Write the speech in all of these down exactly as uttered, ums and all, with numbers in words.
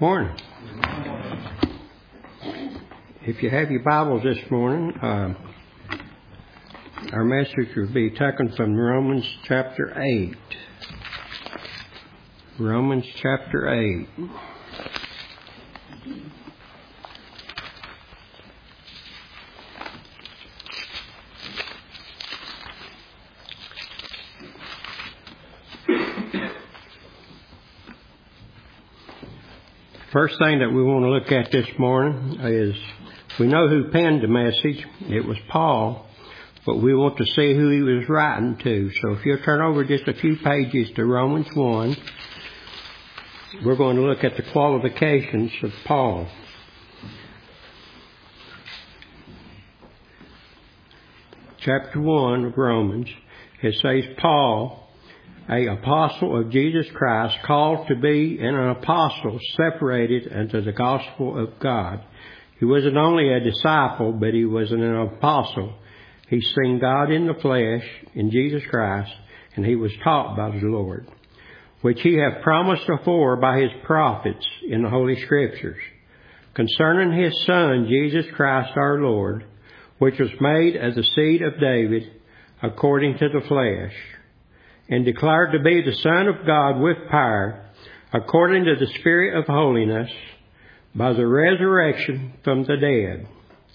Morning. If you have your Bibles this morning, uh, our message will be taken from Romans chapter eight. Romans chapter eight. First thing that we want to look at this morning is we know who penned the message. It was Paul, but we want to see who he was writing to. So if you'll turn over just a few pages to Romans one, we're going to look at the qualifications of Paul. Chapter one of Romans, it says, Paul, an apostle of Jesus Christ, called to be an apostle, separated unto the gospel of God. He wasn't only a disciple, but he was an apostle. He's seen God in the flesh, in Jesus Christ, and he was taught by the Lord, which he hath promised afore by his prophets in the Holy Scriptures, concerning his Son, Jesus Christ our Lord, which was made of the seed of David, according to the flesh, and declared to be the Son of God with power, according to the Spirit of holiness, by the resurrection from the dead,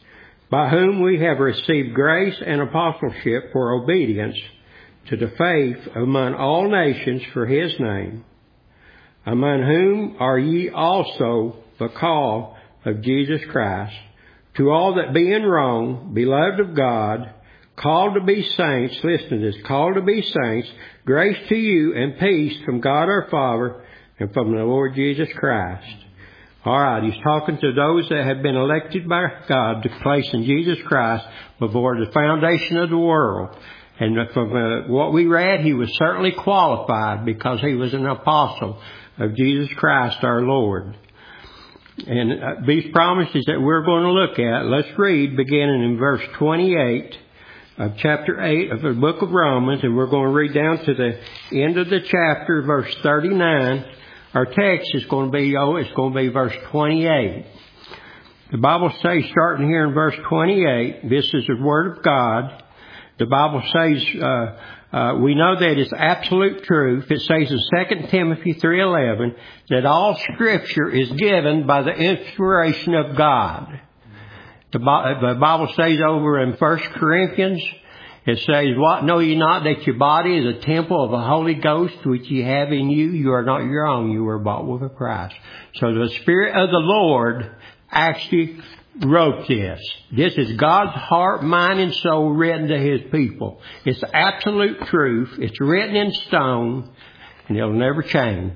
by whom we have received grace and apostleship for obedience to the faith among all nations for his name, among whom are ye also the call of Jesus Christ, to all that be in Rome, beloved of God, called to be saints, listen to this, called to be saints, grace to you and peace from God our Father and from the Lord Jesus Christ. All right, he's talking to those that have been elected by God to place in Jesus Christ before the foundation of the world. And from uh, what we read, he was certainly qualified because he was an apostle of Jesus Christ our Lord. And uh, these promises that we're going to look at, let's read beginning in verse twenty-eight of chapter eight of the book of Romans, and we're going to read down to the end of the chapter, verse thirty-nine. Our text is going to be, oh, it's going to be verse twenty-eight. The Bible says, starting here in verse twenty-eight, this is the Word of God. The Bible says, uh, uh, we know that it's absolute truth. It says in Second Timothy three eleven that all Scripture is given by the inspiration of God. The Bible says over in First Corinthians, it says, what know ye not that your body is a temple of the Holy Ghost which ye have in you? You are not your own. You were bought with a price. So the Spirit of the Lord actually wrote this. This is God's heart, mind, and soul written to his people. It's absolute truth. It's written in stone, and it'll never change.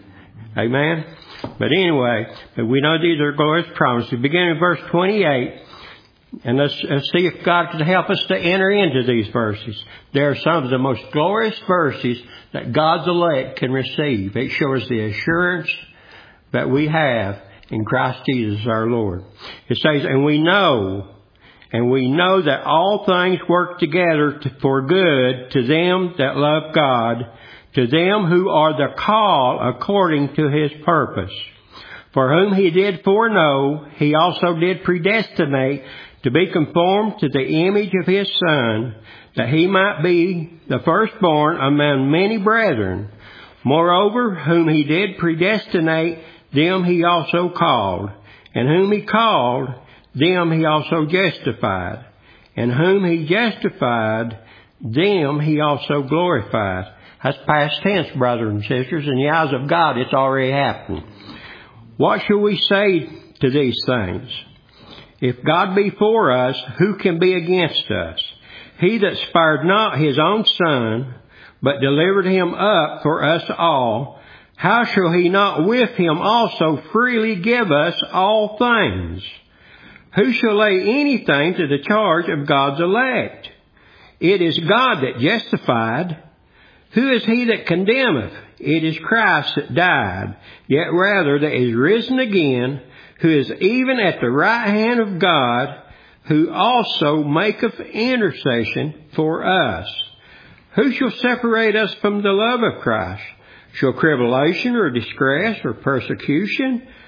Amen? But anyway, but we know these are glorious promises. Beginning in verse twenty-eight, and let's, let's see if God can help us to enter into these verses. They are some of the most glorious verses that God's elect can receive. It shows the assurance that we have in Christ Jesus our Lord. It says, and we know, and we know that all things work together to, for good to them that love God, to them who are the called according to his purpose. For whom he did foreknow, he also did predestinate to be conformed to the image of his Son, that he might be the firstborn among many brethren. Moreover, whom he did predestinate, them he also called. And whom he called, them he also justified. And whom he justified, them he also glorified. That's past tense, brothers and sisters. In the eyes of God, it's already happened. What shall we say to these things? If God be for us, who can be against us? He that spared not his own Son, but delivered him up for us all, how shall he not with him also freely give us all things? Who shall lay anything to the charge of God's elect? It is God that justified. Who is he that condemneth? It is Christ that died, yet rather that is risen again, who is even at the right hand of God, who also maketh intercession for us. Who shall separate us from the love of Christ? Shall tribulation or distress or persecution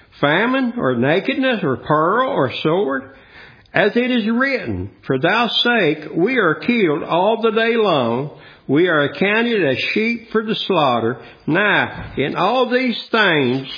famine, or nakedness, or peril, or sword? As it is written, for thy sake we are killed all the day long. We are accounted as sheep for the slaughter. Now, in all these things,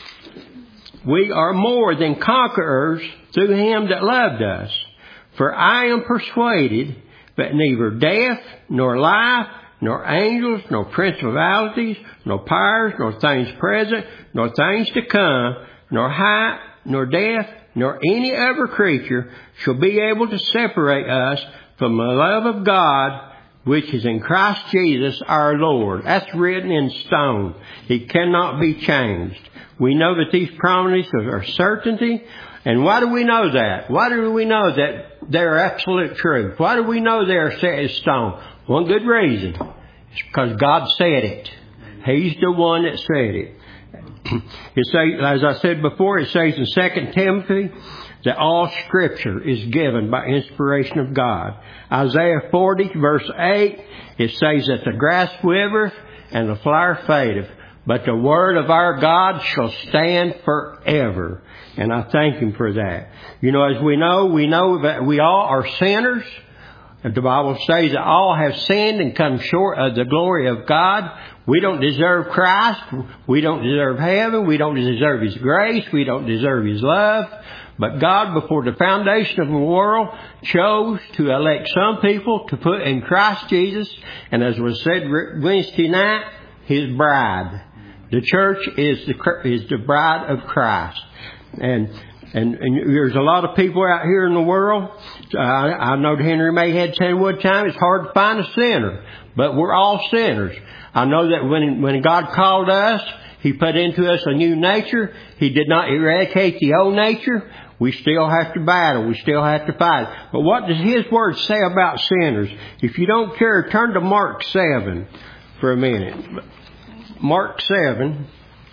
we are more than conquerors through him that loved us. For I am persuaded that neither death, nor life, nor angels, nor principalities, nor powers, nor things present, nor things to come, nor height, nor depth, nor any other creature shall be able to separate us from the love of God, which is in Christ Jesus our Lord. That's written in stone. It cannot be changed. We know that these promises are certainty. And why do we know that? Why do we know that they're absolute truth? Why do we know they're set in stone? One good reason. It's because God said it. He's the one that said it. It says, as I said before, it says in Second Timothy that all Scripture is given by inspiration of God. Isaiah forty, verse eight, it says that the grass withereth and the flower fadeth, but the word of our God shall stand forever. And I thank Him for that. You know, as we know, we know that we all are sinners. The Bible says that all have sinned and come short of the glory of God. We don't deserve Christ. We don't deserve heaven. We don't deserve His grace. We don't deserve His love. But God, before the foundation of the world, chose to elect some people to put in Christ Jesus. And as was said Wednesday night, His bride. The church is the, is the bride of Christ. And And, and there's a lot of people out here in the world. Uh, I, I know Henry May had said one time, it's hard to find a sinner. But we're all sinners. I know that when, when God called us, He put into us a new nature. He did not eradicate the old nature. We still have to battle. We still have to fight. But what does His Word say about sinners? If you don't care, turn to Mark seven for a minute. Mark seven.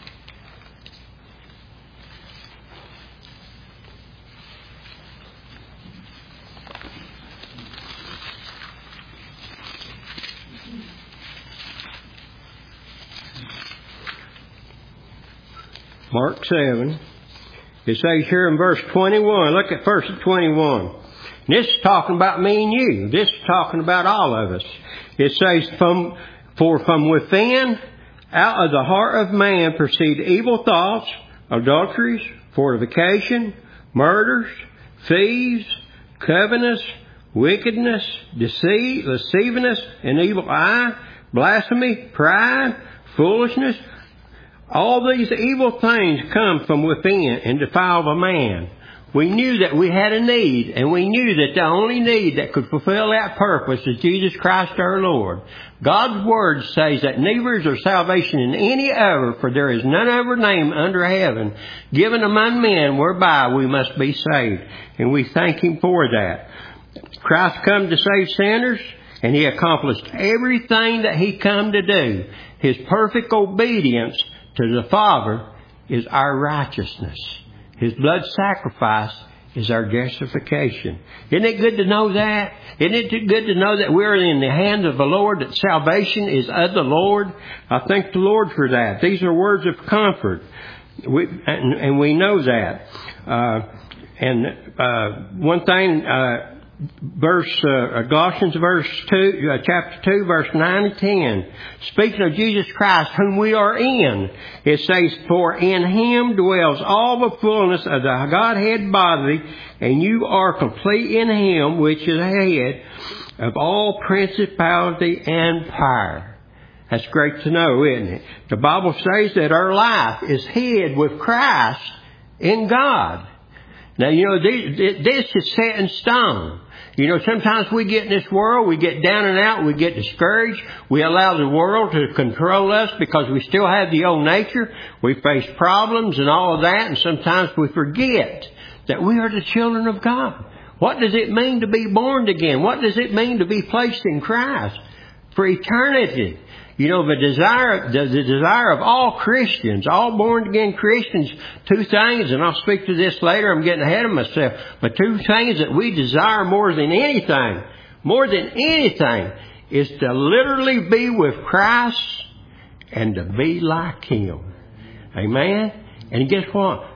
Mark seven. It says here in verse twenty-one, look at verse twenty-one. This is talking about me and you. This is talking about all of us. It says, from, for from within, out of the heart of man proceed evil thoughts, adulteries, fornication, murders, thieves, covetousness, wickedness, deceit, lasciviousness, an evil eye, blasphemy, pride, foolishness. All these evil things come from within and defile the man. We knew that we had a need, and we knew that the only need that could fulfill that purpose is Jesus Christ our Lord. God's Word says that neither is there salvation in any other, for there is none other name under heaven given among men whereby we must be saved. And we thank Him for that. Christ come to save sinners, and He accomplished everything that He come to do. His perfect obedience to the Father is our righteousness. His blood sacrifice is our justification. Isn't it good to know that? Isn't it good to know that we're in the hands of the Lord, that salvation is of the Lord? I thank the Lord for that. These are words of comfort. We, and, and we know that. Uh, and uh, one thing... Uh, Verse uh, Galatians verse two, uh, chapter two, verse nine and ten. Speaking of Jesus Christ, whom we are in, it says, "For in Him dwells all the fullness of the Godhead bodily, and you are complete in Him, which is the head of all principality and power." That's great to know, isn't it? The Bible says that our life is hid with Christ in God. Now, you know, this is set in stone. You know, sometimes we get in this world, we get down and out, we get discouraged. We allow the world to control us because we still have the old nature. We face problems and all of that, and sometimes we forget that we are the children of God. What does it mean to be born again? What does it mean to be placed in Christ for eternity? You know, the desire, the, the desire of all Christians, all born-again Christians, two things, and I'll speak to this later, I'm getting ahead of myself, but two things that we desire more than anything, more than anything, is to literally be with Christ and to be like Him. Amen? And guess what?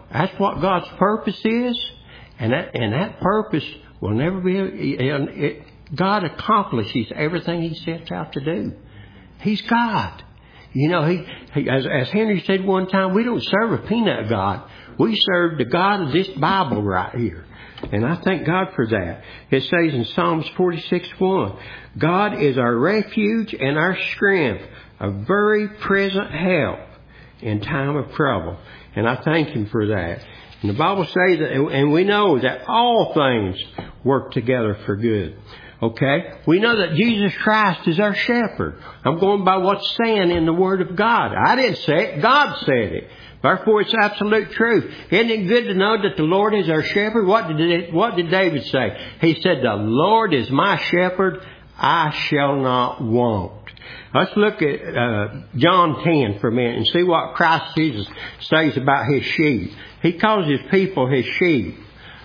That's what God's purpose is. And that, and that purpose will never be... It, God accomplishes everything He sets out to do. He's God. You know, he, he as, as Henry said one time, we don't serve a peanut God. We serve the God of this Bible right here. And I thank God for that. It says in Psalms forty-six one, God is our refuge and our strength, a very present help in time of trouble. And I thank Him for that. And the Bible says that, and we know that all things work together for good. Okay? We know that Jesus Christ is our shepherd. I'm going by what's saying in the Word of God. I didn't say it. God said it. Therefore, it's absolute truth. Isn't it good to know that the Lord is our shepherd? What did it, what did David say? He said, the Lord is my shepherd. I shall not want. Let's look at uh, John ten for a minute and see what Christ Jesus says about His sheep. He calls His people His sheep.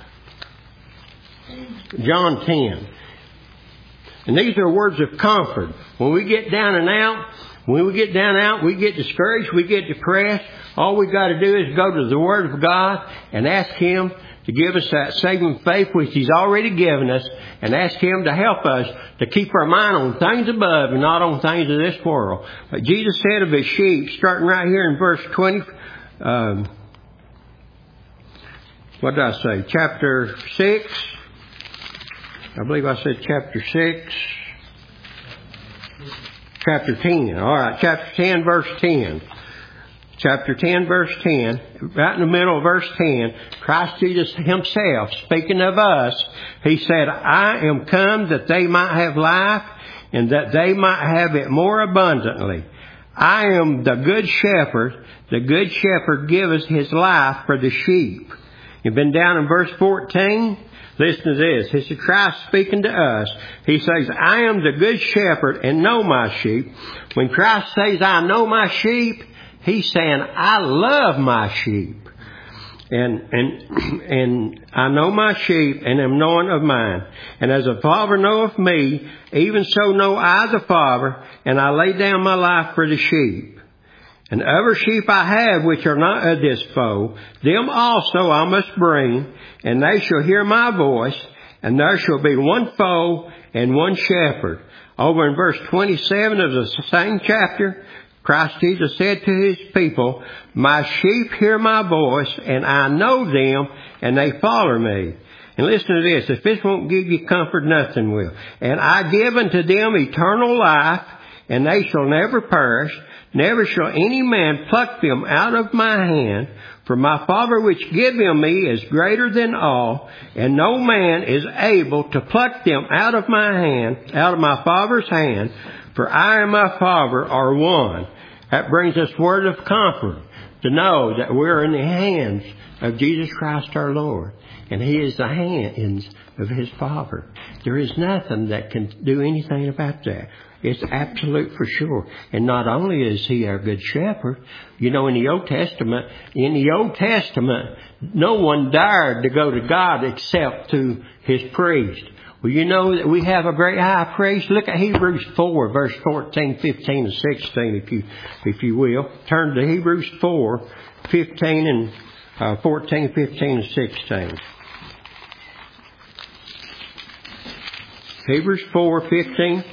John ten. And these are words of comfort. When we get down and out, when we get down and out, we get discouraged, we get depressed. All we got to do is go to the Word of God and ask Him to give us that saving faith which He's already given us, and ask Him to help us to keep our mind on things above and not on things of this world. But Jesus said of His sheep, starting right here in verse twenty, um, what did I say? Chapter six. I believe I said chapter six. Chapter ten. All right, chapter ten, verse ten. Chapter ten, verse ten. Right in the middle of verse ten, Christ Jesus Himself, speaking of us, He said, I am come that they might have life, and that they might have it more abundantly. I am the good shepherd. The good shepherd giveth his life for the sheep. You've been down in verse fourteen. Listen to this. This is Christ speaking to us. He says, I am the good shepherd and know my sheep. When Christ says, I know my sheep, He's saying, I love my sheep. And, and, and I know my sheep and am known of mine. And as the Father knoweth me, even so know I the Father, and I lay down my life for the sheep. And other sheep I have which are not of this fold, them also I must bring, and they shall hear my voice, and there shall be one fold and one shepherd. Over in verse twenty-seven of the same chapter, Christ Jesus said to His people, my sheep hear my voice, and I know them, and they follow me. And listen to this. If this won't give you comfort, nothing will. And I give unto them eternal life, and they shall never perish. Never shall any man pluck them out of my hand. For my Father which gave them me is greater than all, and no man is able to pluck them out of my hand, out of my Father's hand. For I and my Father are one. That brings us word of comfort to know that we're in the hands of Jesus Christ our Lord. And He is the hands of His Father. There is nothing that can do anything about that. It's absolute for sure. And not only is He our good shepherd, you know, in the Old Testament, in the Old Testament, no one dared to go to God except to His priest. Well, you know that we have a great high priest. Look at Hebrews four, verse fourteen, fifteen, and sixteen, if you, if you will. Turn to Hebrews four, fifteen, and uh, fourteen, fifteen, and sixteen. Hebrews four, fifteen,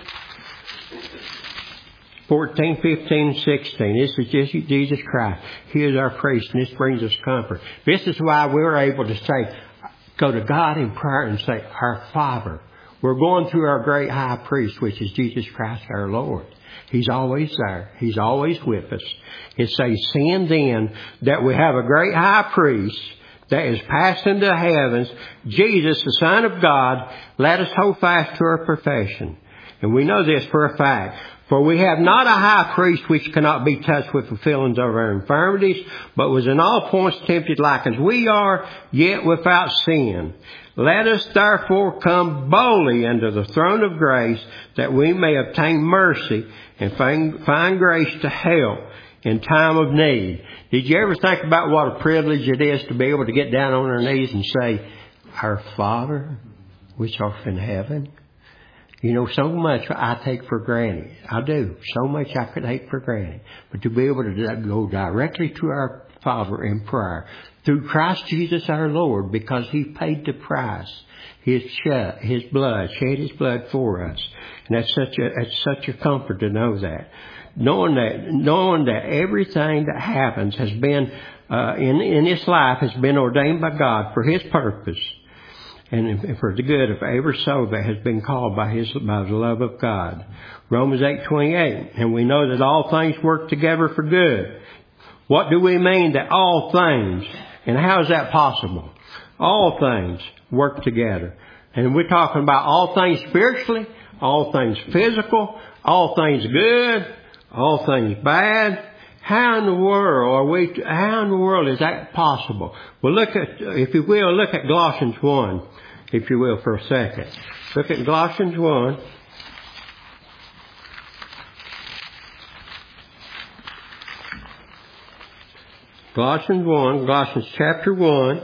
fourteen, fifteen, and sixteen. This is just Jesus Christ. He is our priest, and this brings us comfort. This is why we're able to say, go to God in prayer and say, our Father. We're going through our great high priest, which is Jesus Christ our Lord. He's always there. He's always with us. It says, seeing then that we have a great high priest that is passed into the heavens, Jesus, the Son of God, let us hold fast to our profession. And we know this for a fact. For we have not a high priest which cannot be touched with the feelings of our infirmities, but was in all points tempted like as we are, yet without sin. Let us therefore come boldly unto the throne of grace, that we may obtain mercy and find, find grace to help in time of need. Did you ever think about what a privilege it is to be able to get down on our knees and say, our Father, which art in heaven? You know, so much I take for granted. I do. So much I could take for granted. But to be able to go directly to our Father in prayer through Christ Jesus our Lord, because He paid the price. His shed, His blood, shed His blood for us. And that's such a, that's such a comfort to know that. Knowing that, knowing that everything that happens has been, uh, in, in this life has been ordained by God for His purpose. And for the good of every soul that has been called by His, by the love of God. Romans eight twenty-eight. And we know that all things work together for good. What do we mean that all things? And how is that possible? All things work together. And we're talking about all things spiritually, all things physical, all things good, all things bad. How in the world are we, how in the world is that possible? Well, look at, if you will, look at Colossians one, if you will, for a second. Look at Colossians one. Colossians one, Colossians chapter one.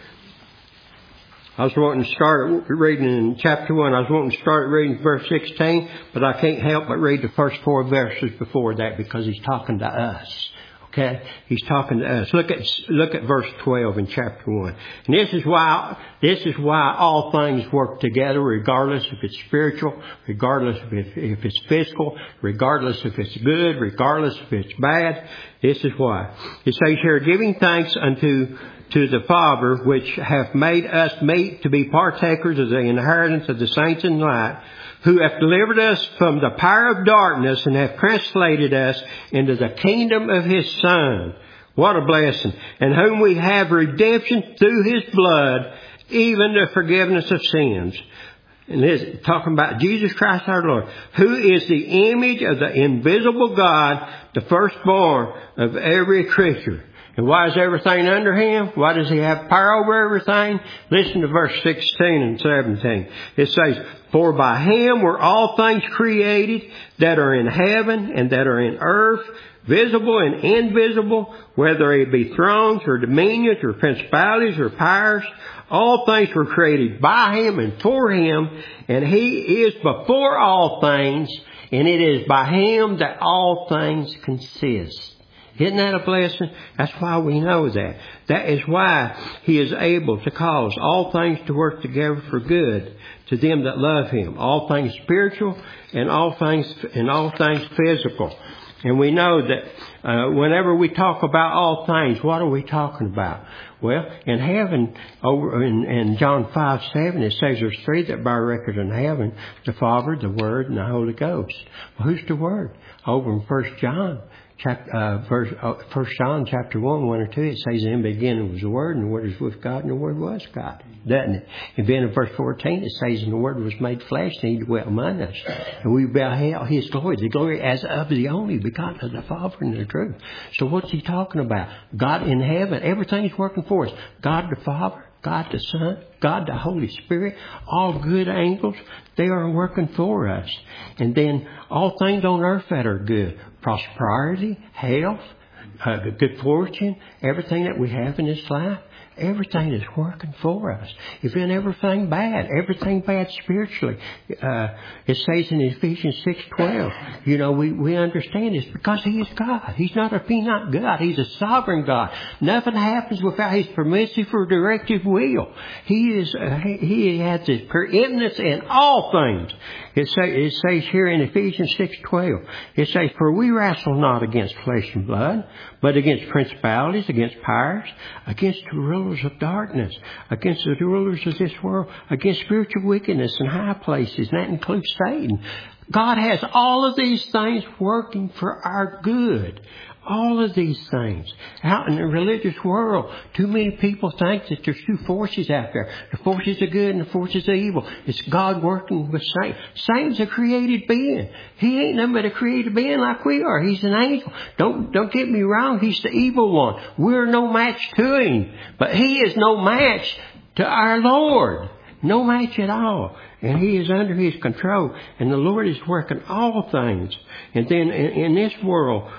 I was wanting to start reading in chapter one. I was wanting to start reading verse sixteen, but I can't help but read the first four verses before that because he's talking to us. Okay? He's talking to us. Look at, look at verse twelve in chapter one. And this is why, this is why all things work together, regardless if it's spiritual, regardless if, if it's physical, regardless if it's good, regardless if it's bad. This is why. It says here, giving thanks unto to the Father, which hath made us meet to be partakers of the inheritance of the saints in light, who hath delivered us from the power of darkness and hath translated us into the kingdom of His Son. What a blessing. And whom we have redemption through His blood, even the forgiveness of sins. And this, talking about Jesus Christ our Lord, who is the image of the invisible God, the firstborn of every creature. And why is everything under Him? Why does He have power over everything? Listen to verse sixteen and seventeen. It says, for by Him were all things created that are in heaven and that are in earth, visible and invisible, whether it be thrones or dominions or principalities or powers. All things were created by Him and for Him, and He is before all things, and it is by Him that all things consist. Isn't that a blessing? That's why we know that. That is why He is able to cause all things to work together for good to them that love Him. All things spiritual and all things, and all things physical. And we know that uh, whenever we talk about all things, what are we talking about? Well, in heaven, over in, in John five seven, it says there's three that bear record in heaven: the Father, the Word, and the Holy Ghost. Well, who's the Word? Over in First John. Chapter, uh, verse, uh, First John chapter one, one or two, it says in the beginning was the Word, and the Word was with God, and the Word was God. Doesn't it? And then in verse fourteen, it says, and the Word was made flesh, and He dwelt among us. And we beheld His glory, the glory as of the only begotten of the Father and the truth. So what's He talking about? God in heaven, everything's working for us. God the Father, God the Son, God the Holy Spirit, all good angels, they are working for us. And then all things on earth that are good. Prosperity, health, uh, good fortune, everything that we have in this life, everything is working for us. If in everything bad, everything bad spiritually, uh, it says in Ephesians six twelve, you know, we, we understand this because He is God. He's not a peanut God. He's a sovereign God. Nothing happens without His permissive or directive will. He is, uh, he, he has His preeminence in all things. It, say, it says here in Ephesians six twelve, it says, for we wrestle not against flesh and blood, but against principalities, against powers, against the rulers of darkness, against the rulers of this world, against spiritual wickedness in high places, and that includes Satan. God has all of these things working for our good. All of these things. Out in the religious world, too many people think that there's two forces out there. The forces of good and the forces of evil. It's God working with Satan. Satan's a created being. He ain't nothing but a created being like we are. He's an angel. Don't, don't get me wrong. He's the evil one. We're no match to him. But he is no match to our Lord. No match at all. And He is under His control. And the Lord is working all things. And then in, in this world,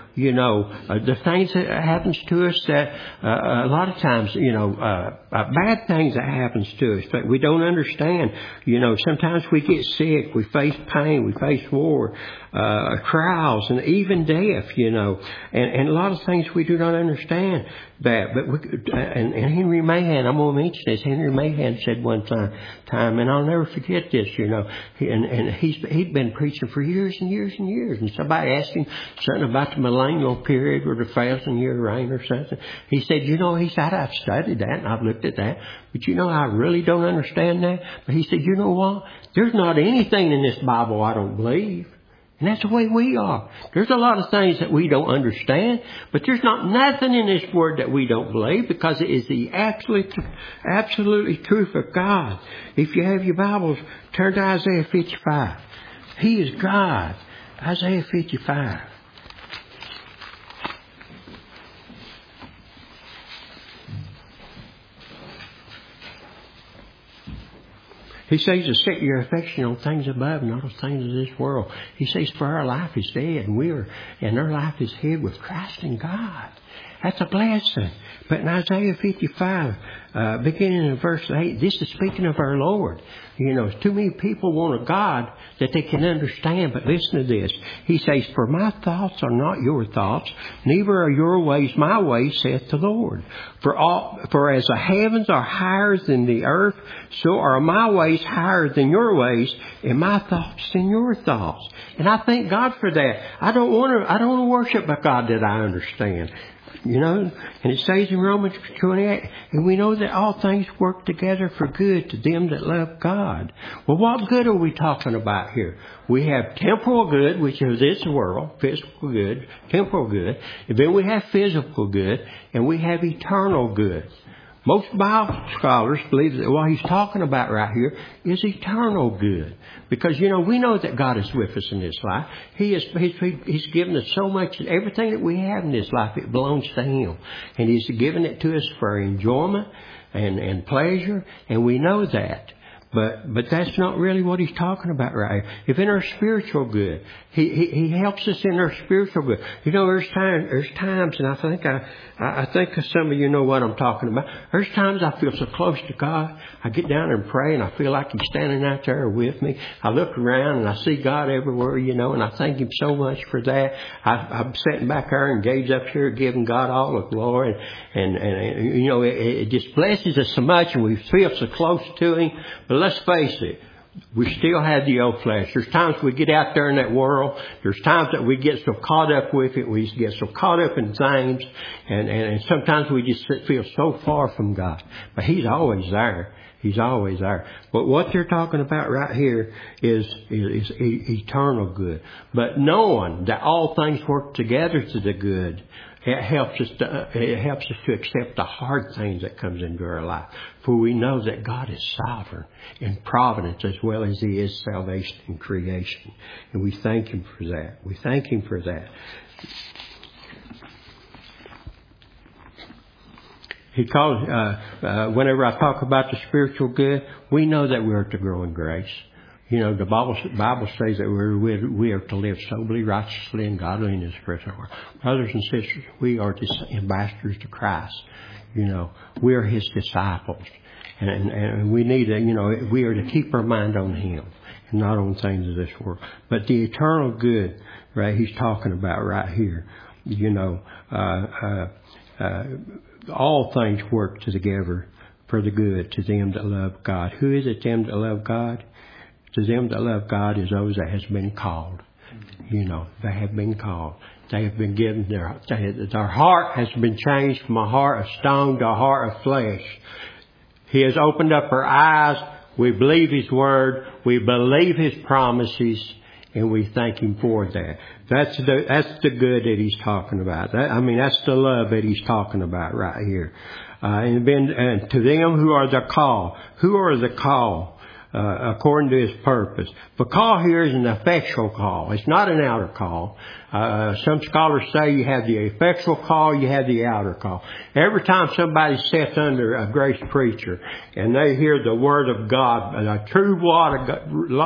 you know, uh, the things that happens to us that, uh, a lot of times, you know, uh, uh, bad things that happens to us that we don't understand. You know, sometimes we get sick, we face pain, we face war, uh, trials, and even death, you know, and, and a lot of things we do not understand that. But we, uh, and, and Henry Mahan, I'm going to mention this. Henry Mahan said one time, time, and I'll never forget this, you know, he, and, and he's, he'd been preaching for years and years and years, and somebody asked him something about the millennial period or the thousand year reign or something. He said, you know, he said, I've studied that and I've looked at that, but you know, I really don't understand that. But he said, you know what? There's not anything in this Bible I don't believe. And that's the way we are. There's a lot of things that we don't understand, but there's not nothing in this Word that we don't believe, because it is the absolute, absolutely truth of God. If you have your Bibles, turn to Isaiah fifty-five. He is God. Isaiah fifty-five. He says to set your affection on things above, not on things of this world. He says, for our life is dead, and we are, and our life is hid with Christ in God. That's a blessing. But in Isaiah fifty-five, uh, beginning in verse eight, this is speaking of our Lord. You know, too many people want a God that they can understand, but listen to this. He says, for my thoughts are not your thoughts, neither are your ways my ways, saith the Lord. For all, for as the heavens are higher than the earth, so are my ways higher than your ways, and my thoughts than your thoughts. And I thank God for that. I don't want to, I don't want to worship a God that I understand. You know, and it says in Romans twenty-eight, and we know that all things work together for good to them that love God. Well, what good are we talking about here? We have temporal good, which is this world, physical good, temporal good, and then we have physical good, and we have eternal good. Most Bible scholars believe that what he's talking about right here is eternal good. Because, you know, we know that God is with us in this life. He is, he's, he's given us so much, everything that we have in this life, it belongs to Him. And He's given it to us for enjoyment and, and pleasure, and we know that. But but that's not really what he's talking about right here. If in our spiritual good, he, he he helps us in our spiritual good. You know, there's times there's times, and I think I I think some of you know what I'm talking about. There's times I feel so close to God. I get down and pray, and I feel like He's standing out there with me. I look around and I see God everywhere, you know, and I thank Him so much for that. I, I'm sitting back there and gaze up here, giving God all the glory, and and, and you know, it, it just blesses us so much, and we feel so close to Him. But let's face it, we still have the old flesh. There's times we get out there in that world. There's times that we get so caught up with it. We get so caught up in things. And, and, and sometimes we just feel so far from God. But He's always there. He's always there. But what they're talking about right here is, is, is eternal good. But knowing that all things work together to the good, it helps us to, it helps us to accept the hard things that comes into our life. For we know that God is sovereign in providence as well as He is salvation and creation. And we thank Him for that. We thank Him for that. He calls, uh, uh, whenever I talk about the spiritual good, we know that we are to grow in grace. You know, the Bible, Bible says that we're, we're, we are to live soberly, righteously, and godly in this present world. Brothers and sisters, we are ambassadors to Christ. You know, we are His disciples. And, and, and we need to, you know, we are to keep our mind on Him and not on things of this world. But the eternal good, right, He's talking about right here, you know, uh, uh, uh, all things work together for the good to them that love God. Who is it, them that love God? To them that love God is those that has been called. You know, they have been called. They have been given their, they, their heart has been changed from a heart of stone to a heart of flesh. He has opened up our eyes. We believe His word. We believe His promises. And we thank Him for that. That's the, that's the good that He's talking about. That, I mean, that's the love that He's talking about right here. Uh, and then, and to them who are the call. Who are the call? Uh, according to His purpose. The call here is an effectual call. It's not an outer call. Uh, some scholars say you have the effectual call, you have the outer call. Every time somebody sits under a grace preacher and they hear the Word of God, a true word of God,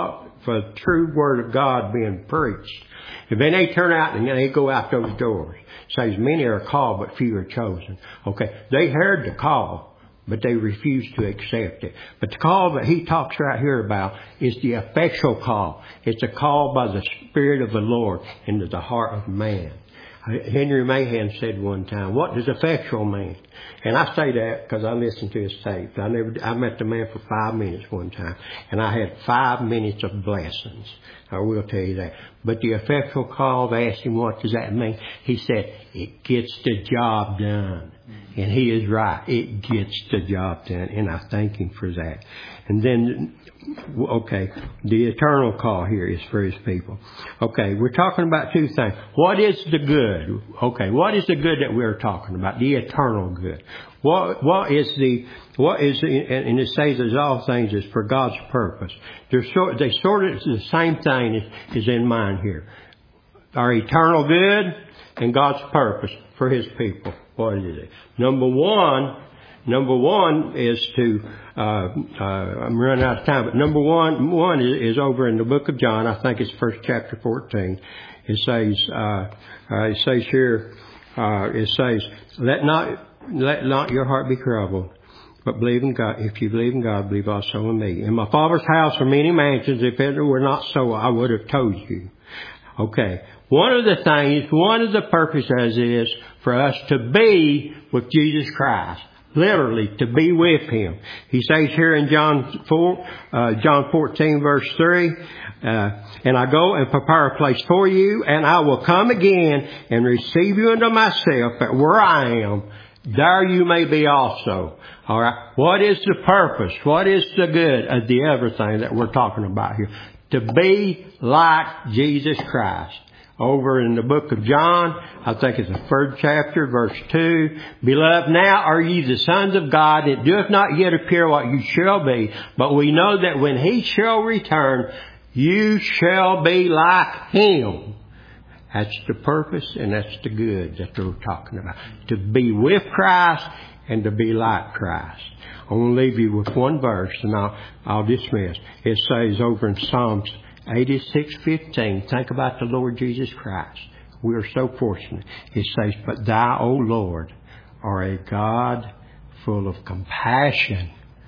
for the true Word of God being preached. And then they turn out and they go out those doors. It says many are called, but few are chosen. Okay, they heard the call, but they refused to accept it. But the call that he talks right here about is the effectual call. It's a call by the Spirit of the Lord into the heart of man. Henry Mahan said one time, what does effectual mean? And I say that because I listened to his tape. I never, I met the man for five minutes one time, and I had five minutes of blessings. I will tell you that. But the effectual call, they asked him, what does that mean? He said, it gets the job done. And he is right. It gets the job done. And I thank him for that. And then, okay, the eternal call here is for his people. Okay, we're talking about two things. What is the good? Okay, what is the good that we're talking about? The eternal good. What, what is the, what is, the, and it says as all things is for God's purpose. They're sort, they sort of the same thing is, is in mind here. Our eternal good and God's purpose for his people. What is it? Number one, number one is to, uh, uh, I'm running out of time, but number one, one is, is over in the book of John. I think it's first chapter fourteen. It says, uh, uh, it says here, uh, it says, let not, let not your heart be troubled, but believe in God. If you believe in God, believe also in me. In my Father's house are many mansions. If it were not so, I would have told you. Okay. One of the things, one of the purposes is for us to be with Jesus Christ. Literally, to be with Him. He says here in John four, uh, John fourteen verse three, uh, and I go and prepare a place for you, and I will come again and receive you unto myself, that where I am, there you may be also. All right. What is the purpose? What is the good of the everything that we're talking about here? To be like Jesus Christ. Over in the book of John, I think it's the third chapter, verse two. Beloved, now are ye the sons of God. It doeth not yet appear what you shall be, but we know that when He shall return, you shall be like Him. That's the purpose and that's the good that they're talking about. To be with Christ and to be like Christ. I'm going to leave you with one verse and I'll, I'll dismiss. It says over in Psalms eighty-six fifteen, think about the Lord Jesus Christ. We are so fortunate. It says, but thou, O Lord, are a God full of compassion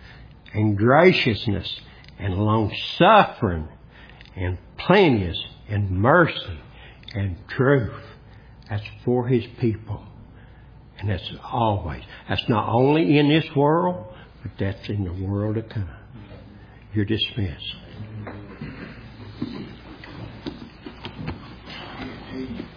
and graciousness and long-suffering and plenteous in mercy and truth. That's for His people. And that's always. That's not only in this world, but that's in the world to come. You're dismissed.